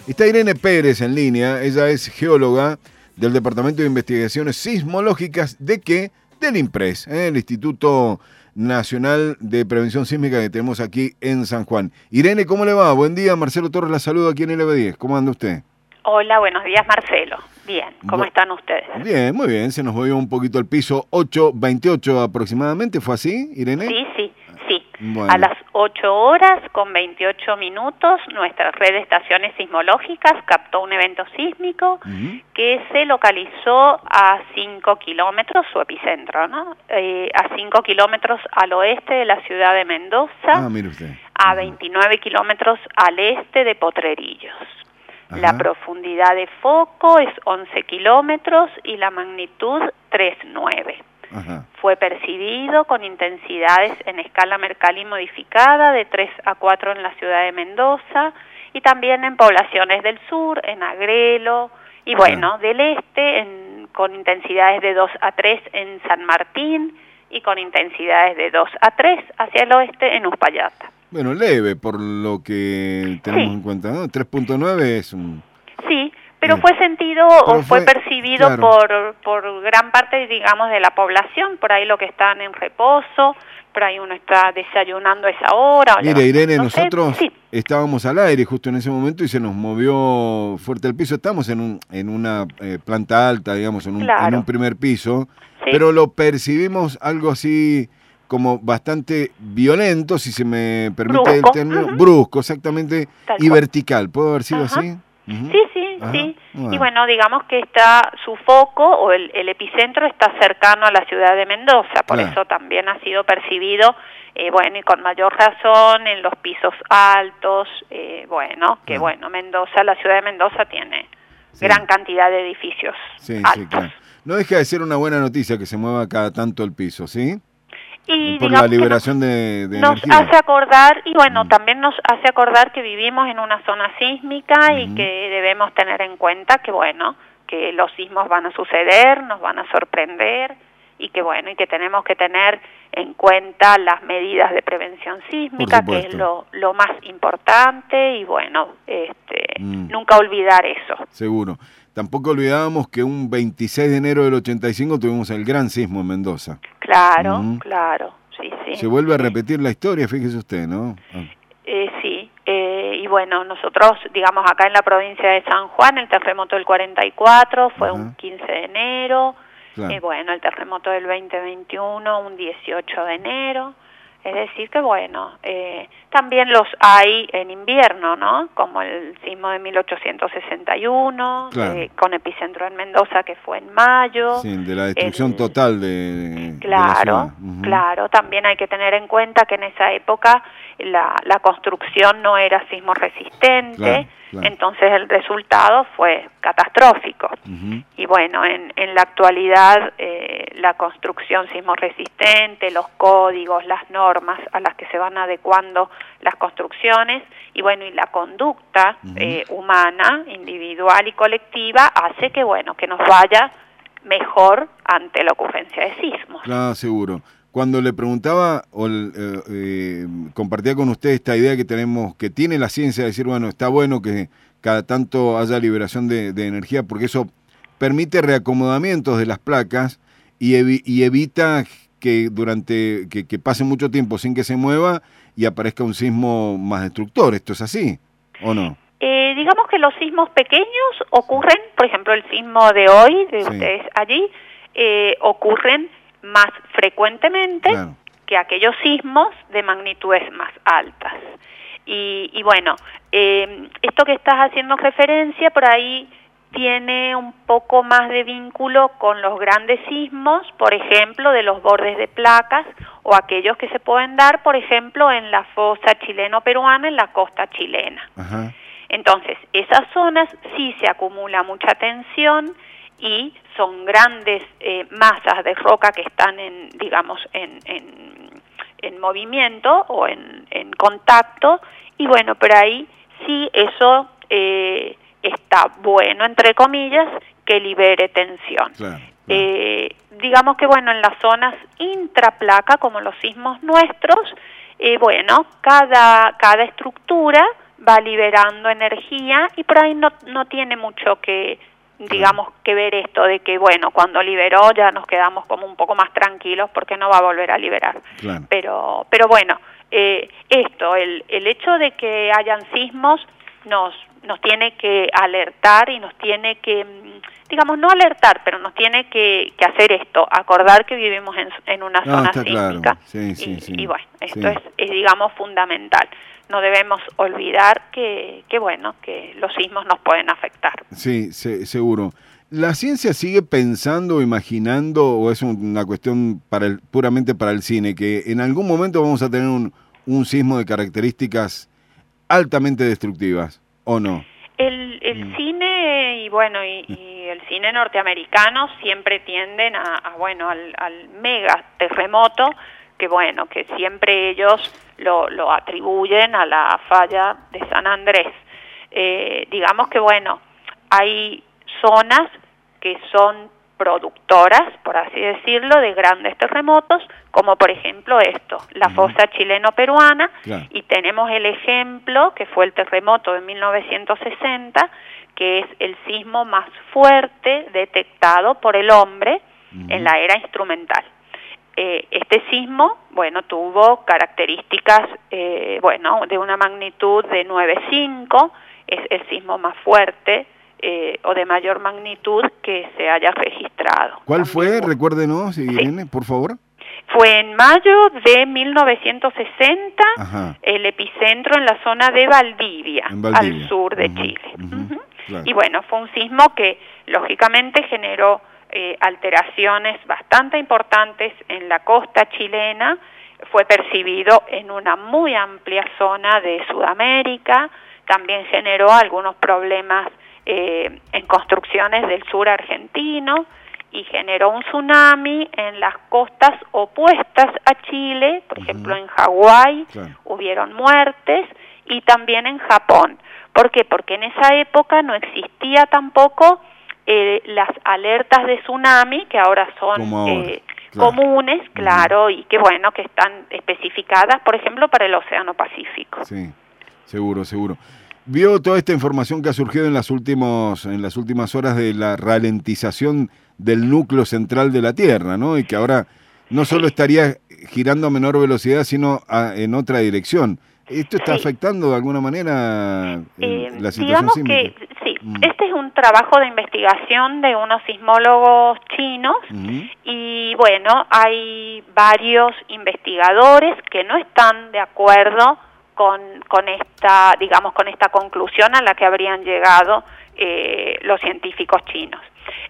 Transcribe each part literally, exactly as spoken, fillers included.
Está Irene Pérez en línea, ella es geóloga del Departamento de Investigaciones Sismológicas de qué? Del INPRES, ¿eh? El Instituto Nacional de Prevención Sísmica que tenemos aquí en San Juan. Irene, ¿cómo le va? Buen día, Marcelo Torres la saluda aquí en L B diez. ¿Cómo anda usted? Hola, buenos días, Marcelo. Bien, ¿cómo Bu están ustedes? Bien, muy bien, se nos movió un poquito el piso, ocho veintiocho aproximadamente, ¿fue así, Irene? Sí, sí, sí. Bueno. A las ocho horas con veintiocho minutos, nuestra red de estaciones sismológicas captó un evento sísmico uh-huh. que se localizó a cinco kilómetros, su epicentro, ¿no? Eh, a cinco kilómetros al oeste de la ciudad de Mendoza, ah, mire usted. a veintinueve kilómetros al este de Potrerillos. Ajá. La profundidad de foco es once kilómetros y la magnitud tres punto nueve. Ajá. Fue percibido con intensidades en escala Mercalli modificada de tres a cuatro en la ciudad de Mendoza y también en poblaciones del sur, en Agrelo y bueno, Ajá. del este en, con intensidades de dos a tres en San Martín y con intensidades de dos a tres hacia el oeste en Uspallata. Bueno, leve por lo que tenemos sí. en cuenta, ¿no? tres punto nueve es un... Sí, pero eh. fue sentido pero o fue, fue percibido claro. por, por gran parte, digamos, de la población, por ahí lo que están en reposo, por ahí uno está desayunando a esa hora. Mire, Irene, no nosotros sí. estábamos al aire justo en ese momento y se nos movió fuerte el piso. Estamos en, un, en una eh, planta alta, digamos, en un, claro. en un primer piso, sí. pero lo percibimos algo así... como bastante violento, si se me permite brusco. el término, uh-huh. brusco, exactamente, Tal y cual. vertical. ¿Puede haber sido Ajá. así? Uh-huh. Sí, sí, Ajá. sí. Bueno. Y bueno, digamos que está su foco o el, el epicentro está cercano a la ciudad de Mendoza, por claro. eso también ha sido percibido, eh, bueno, y con mayor razón en los pisos altos, eh, bueno, que claro. bueno, Mendoza, la ciudad de Mendoza tiene sí. gran cantidad de edificios sí, altos. Sí, claro. No deja de ser una buena noticia que se mueva cada tanto el piso, ¿sí? Y por la liberación nos, de, de nos energía. hace acordar, y bueno, mm. también nos hace acordar que vivimos en una zona sísmica mm. y que debemos tener en cuenta que, bueno, que los sismos van a suceder, nos van a sorprender, y que, bueno, y que tenemos que tener en cuenta las medidas de prevención sísmica, que es lo, lo más importante, y bueno, este, mm. nunca olvidar eso. Seguro. Tampoco olvidábamos que un veintiséis de enero del ochenta y cinco tuvimos el gran sismo en Mendoza. Claro, mm. claro, sí, sí. Se vuelve a repetir la historia, fíjese usted, ¿no? Ah. Eh, sí, eh, y bueno, nosotros, digamos, acá en la provincia de San Juan, el terremoto del cuarenta y cuatro fue Ajá. un quince de enero, claro. eh, bueno, el terremoto del veinte veintiuno un dieciocho de enero. Es decir que, bueno, eh, también los hay en invierno, ¿no? Como el sismo de mil ochocientos sesenta y uno, claro. eh, con epicentro en Mendoza, que fue en mayo. Sí, de la destrucción el, total de, claro, de la ciudad. Uh-huh. Claro, también hay que tener en cuenta que en esa época la, la construcción no era sismo resistente, claro, claro. entonces el resultado fue catastrófico. Uh-huh. Y bueno, en, en la actualidad eh, la construcción sismo resistente, los códigos, las normas a las que se van adecuando las construcciones y bueno, y la conducta uh-huh. eh, humana, individual y colectiva hace que bueno, que nos vaya mejor ante la ocurrencia de sismos. Claro, seguro. Cuando le preguntaba o eh, eh, compartía con usted esta idea que tenemos, que tiene la ciencia de decir, bueno, está bueno que cada tanto haya liberación de, de energía porque eso permite reacomodamientos de las placas y, evi y evita que durante que, que pase mucho tiempo sin que se mueva y aparezca un sismo más destructor. ¿Esto es así o no? Eh, digamos que los sismos pequeños ocurren, por ejemplo, el sismo de hoy, de sí. ustedes allí, eh, ocurren más frecuentemente claro. que aquellos sismos de magnitudes más altas. Y, y bueno, eh, esto que estás haciendo referencia por ahí tiene un poco más de vínculo con los grandes sismos, por ejemplo, de los bordes de placas o aquellos que se pueden dar, por ejemplo, en la fosa chileno-peruana, en la costa chilena. Ajá. Entonces, esas zonas sí se acumula mucha tensión y son grandes eh, masas de roca que están en, digamos, en, en, en movimiento o en, en contacto, y bueno, pero ahí sí eso eh, está bueno, entre comillas, que libere tensión. Claro, claro. Eh, digamos que bueno, en las zonas intraplaca, como los sismos nuestros, eh, bueno, cada, cada estructura va liberando energía y por ahí no, no tiene mucho que, digamos, que ver esto de que, bueno, cuando liberó ya nos quedamos como un poco más tranquilos porque no va a volver a liberar. Claro. Pero, pero bueno, eh, esto, el, el hecho de que hayan sismos nos, nos tiene que alertar y nos tiene que, digamos, no alertar, pero nos tiene que, que hacer esto, acordar que vivimos en, en una no, zona está sísmica. Claro. Sí, sí, y, sí. y bueno, esto sí. es, es, digamos, fundamental. No debemos olvidar que, que, bueno, que los sismos nos pueden afectar. Sí, se, seguro. ¿La ciencia sigue pensando, imaginando, o es una cuestión para el, puramente para el cine, que en algún momento vamos a tener un, un sismo de características altamente destructivas, o no? El, el mm. cine, y bueno, y, y el cine norteamericano siempre tienden a, a bueno, al, al mega terremoto, que bueno, que siempre ellos lo, lo atribuyen a la falla de San Andrés. Eh, digamos que bueno, hay zonas que son productoras, por así decirlo, de grandes terremotos, como por ejemplo esto, la uh-huh. fosa chileno-peruana, claro. y tenemos el ejemplo que fue el terremoto de mil novecientos sesenta, que es el sismo más fuerte detectado por el hombre uh-huh. en la era instrumental. Eh, este sismo, bueno, tuvo características, eh, bueno, de una magnitud de nueve punto cinco, es el sismo más fuerte eh, o de mayor magnitud que se haya registrado. ¿Cuál También, fue? Recuérdenos, Irene, sí. por favor. Fue en mayo de mil novecientos sesenta, Ajá. el epicentro en la zona de Valdivia, Valdivia. al sur de uh-huh. Chile. Uh-huh. Uh-huh. Claro. Y bueno, fue un sismo que lógicamente generó Eh, alteraciones bastante importantes en la costa chilena, fue percibido en una muy amplia zona de Sudamérica, también generó algunos problemas eh, en construcciones del sur argentino y generó un tsunami en las costas opuestas a Chile, por uh-huh. ejemplo en Hawái, claro. hubieron muertes, y también en Japón. ¿Por qué? Porque en esa época no existía tampoco Eh, las alertas de tsunami, que ahora son ahora, eh, claro. comunes, claro, uh-huh. y que bueno, que están especificadas, por ejemplo, para el Océano Pacífico. Sí, seguro, seguro. ¿Vio toda esta información que ha surgido en las, últimos, en las últimas horas de la ralentización del núcleo central de la Tierra, ¿no? Y que ahora no solo estaría girando a menor velocidad, sino a, en otra dirección. ¿Esto está sí. afectando de alguna manera eh, la situación digamos sísmica? que sí, mm. este es un trabajo de investigación de unos sismólogos chinos uh-huh. y bueno, hay varios investigadores que no están de acuerdo con, con esta, digamos, con esta conclusión a la que habrían llegado eh, los científicos chinos.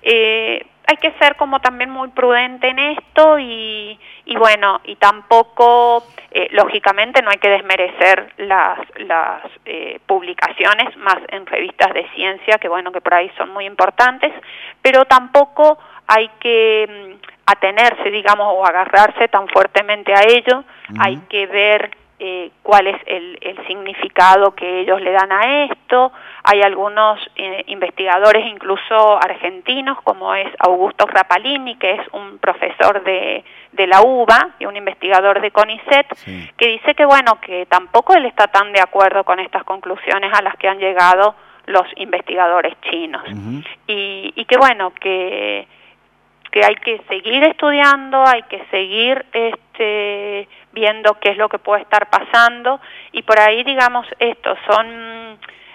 Eh, hay que ser como también muy prudente en esto y, y bueno, y tampoco, eh, lógicamente no hay que desmerecer las, las eh, publicaciones más en revistas de ciencia, que bueno, que por ahí son muy importantes, pero tampoco hay que mm, atenerse, digamos, o agarrarse tan fuertemente a ello, uh-huh. hay que ver Eh, cuál es el, el significado que ellos le dan a esto. Hay algunos eh, investigadores, incluso argentinos, como es Augusto Rapalini, que es un profesor de, de la U B A y un investigador de CONICET, sí. que dice que bueno, que tampoco él está tan de acuerdo con estas conclusiones a las que han llegado los investigadores chinos. Uh-huh. y, y que bueno, que que hay que seguir estudiando, hay que seguir este, viendo qué es lo que puede estar pasando, y por ahí, digamos, esto son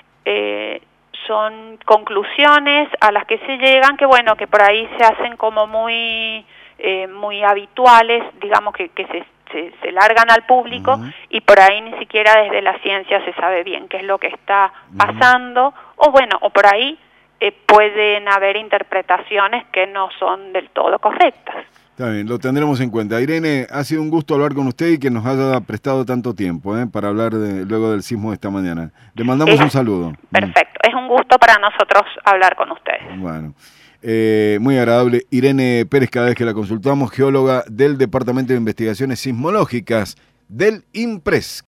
eh, son conclusiones a las que se llegan, que bueno, que por ahí se hacen como muy eh, muy habituales, digamos, que, que se, se, se largan al público, uh-huh. y por ahí ni siquiera desde la ciencia se sabe bien qué es lo que está pasando, uh-huh. o bueno, o por ahí Eh, pueden haber interpretaciones que no son del todo correctas. Está bien, lo tendremos en cuenta. Irene, ha sido un gusto hablar con usted y que nos haya prestado tanto tiempo ¿eh? para hablar de, luego del sismo de esta mañana. Le mandamos es, un saludo. Perfecto, mm. es un gusto para nosotros hablar con ustedes. Bueno, eh, muy agradable. Irene Pérez, cada vez que la consultamos, geóloga del Departamento de Investigaciones Sismológicas del INPRES.